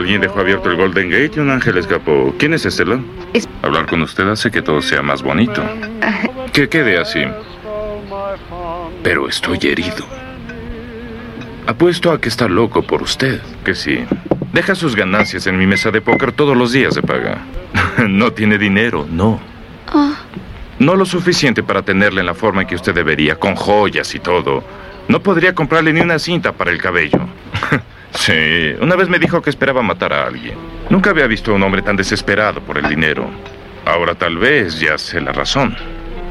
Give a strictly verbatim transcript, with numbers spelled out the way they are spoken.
Alguien dejó abierto el Golden Gate y un ángel escapó. ¿Quién es Estela? Es... Hablar con usted hace que todo sea más bonito. Que quede así. Pero estoy herido. Apuesto a que está loco por usted. Que sí. Deja sus ganancias en mi mesa de póker todos los días de paga. No tiene dinero, no. Oh. No lo suficiente para tenerle en la forma en que usted debería, con joyas y todo. No podría comprarle ni una cinta para el cabello. Sí, una vez me dijo que esperaba matar a alguien. Nunca había visto a un hombre tan desesperado por el dinero. Ahora tal vez ya sé la razón.